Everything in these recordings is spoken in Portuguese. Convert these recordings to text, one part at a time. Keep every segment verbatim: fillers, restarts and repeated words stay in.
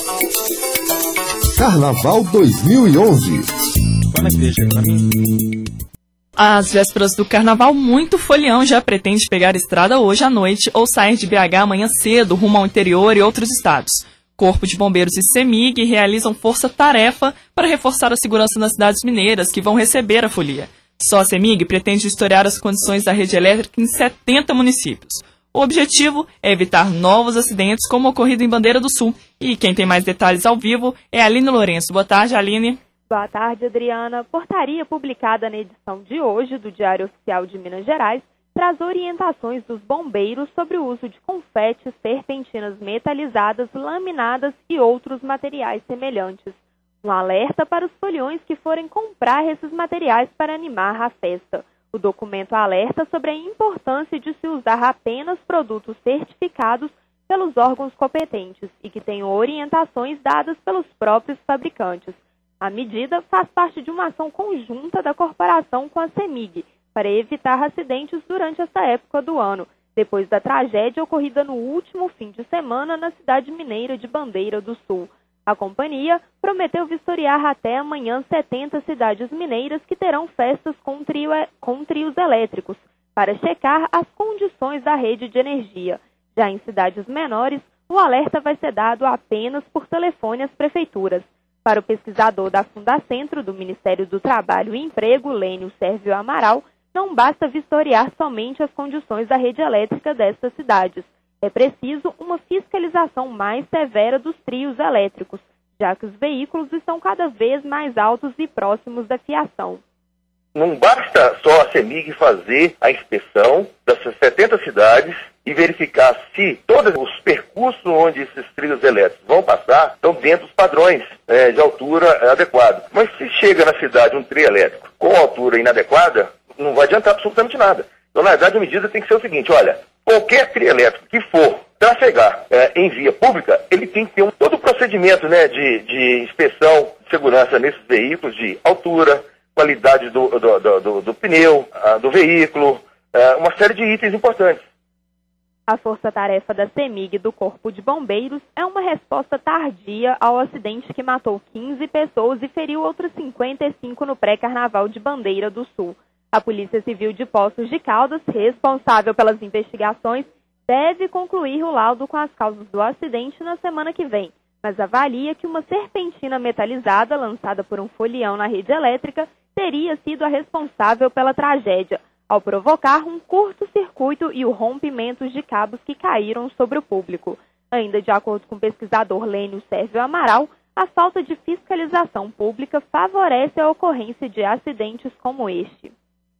Carnaval dois mil e onze. Às vésperas do Carnaval, muito folião já pretende pegar a estrada hoje à noite ou sair de B H amanhã cedo, rumo ao interior e outros estados. Corpo de Bombeiros e CEMIG realizam força-tarefa para reforçar a segurança nas cidades mineiras que vão receber a folia. Só a CEMIG pretende historiar as condições da rede elétrica em setenta municípios. O objetivo é evitar novos acidentes como o ocorrido em Bandeira do Sul. E quem tem mais detalhes ao vivo é a Aline Lourenço. Boa tarde, Aline. Boa tarde, Adriana. Portaria publicada na edição de hoje do Diário Oficial de Minas Gerais traz orientações dos bombeiros sobre o uso de confetes, serpentinas metalizadas, laminadas e outros materiais semelhantes. Um alerta para os foliões que forem comprar esses materiais para animar a festa. O documento alerta sobre a importância de se usar apenas produtos certificados pelos órgãos competentes e que tenham orientações dadas pelos próprios fabricantes. A medida faz parte de uma ação conjunta da corporação com a CEMIG para evitar acidentes durante esta época do ano, depois da tragédia ocorrida no último fim de semana na cidade mineira de Bandeira do Sul. A companhia prometeu vistoriar até amanhã setenta cidades mineiras que terão festas com, trio, com trios elétricos, para checar as condições da rede de energia. Já em cidades menores, o alerta vai ser dado apenas por telefone às prefeituras. Para o pesquisador da Fundacentro do Ministério do Trabalho e Emprego, Lênio Sérvio Amaral, não basta vistoriar somente as condições da rede elétrica destas cidades. É preciso uma fiscalização mais severa dos trios elétricos, já que os veículos estão cada vez mais altos e próximos da fiação. Não basta só a CEMIG fazer a inspeção dessas setenta cidades e verificar se todos os percursos onde esses trios elétricos vão passar estão dentro dos padrões é, de altura adequado. Mas se chega na cidade um trio elétrico com altura inadequada, não vai adiantar absolutamente nada. Então, na verdade, a medida tem que ser o seguinte, olha, qualquer trio elétrico que for trafegar é, em via pública, ele tem que ter um, todo o procedimento, né, de, de inspeção de segurança nesses veículos, de altura, qualidade do, do, do, do, do pneu, uh, do veículo, uh, uma série de itens importantes. A força-tarefa da CEMIG do Corpo de Bombeiros é uma resposta tardia ao acidente que matou quinze pessoas e feriu outras cinquenta e cinco no pré-carnaval de Bandeira do Sul. A Polícia Civil de Poços de Caldas, responsável pelas investigações, deve concluir o laudo com as causas do acidente na semana que vem, mas avalia que uma serpentina metalizada lançada por um folião na rede elétrica teria sido a responsável pela tragédia, ao provocar um curto-circuito e o rompimento de cabos que caíram sobre o público. Ainda de acordo com o pesquisador Lênio Sérvio Amaral, a falta de fiscalização pública favorece a ocorrência de acidentes como este.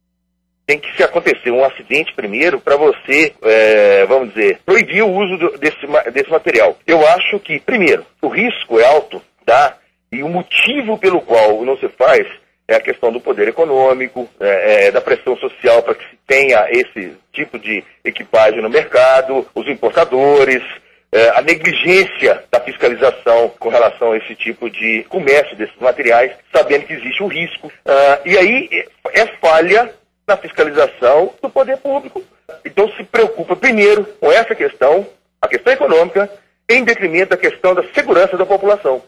Tem que se acontecer um acidente primeiro para você, é, vamos dizer, proibir o uso do, desse, desse material. Eu acho que, primeiro, o risco é alto, tá? E o motivo pelo qual não se faz é a questão do poder econômico, é, é, da pressão social para que se tenha esse tipo de equipagem no mercado, os importadores, é, a negligência da fiscalização com relação a esse tipo de comércio desses materiais, sabendo que existe um risco. Uh, e aí é falha na fiscalização do poder público. Então se preocupa primeiro com essa questão, a questão econômica, em detrimento da questão da segurança da população.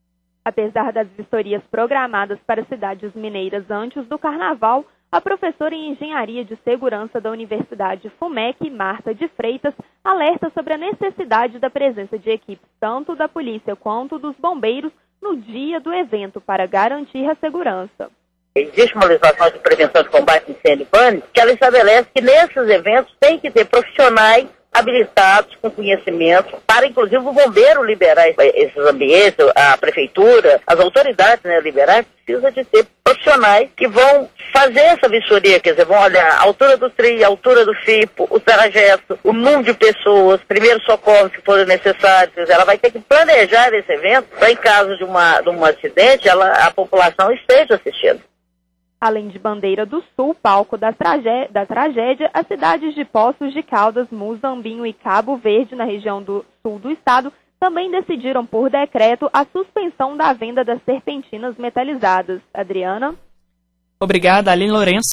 Apesar das vistorias programadas para cidades mineiras antes do Carnaval, a professora em Engenharia de Segurança da Universidade FUMEC, Marta de Freitas, alerta sobre a necessidade da presença de equipes tanto da polícia quanto dos bombeiros no dia do evento para garantir a segurança. Existe uma legislação de prevenção de combate a incêndio e pânico que ela estabelece que nesses eventos tem que ter profissionais habilitados com conhecimento para, inclusive, o bombeiro liberar esses ambientes, a prefeitura, as autoridades, né, liberar, precisa de ter profissionais que vão fazer essa vistoria, quer dizer, vão olhar a altura do trio, a altura do fipo, o trajeto, o número de pessoas, primeiros socorros que forem necessários, quer dizer, ela vai ter que planejar esse evento para, em caso de, uma, de um acidente, ela, a população esteja assistindo. Além de Bandeira do Sul, palco da, tragé- da tragédia, as cidades de Poços de Caldas, Muzambinho e Cabo Verde, na região do sul do estado, também decidiram por decreto a suspensão da venda das serpentinas metalizadas. Adriana? Obrigada, Aline Lourenço.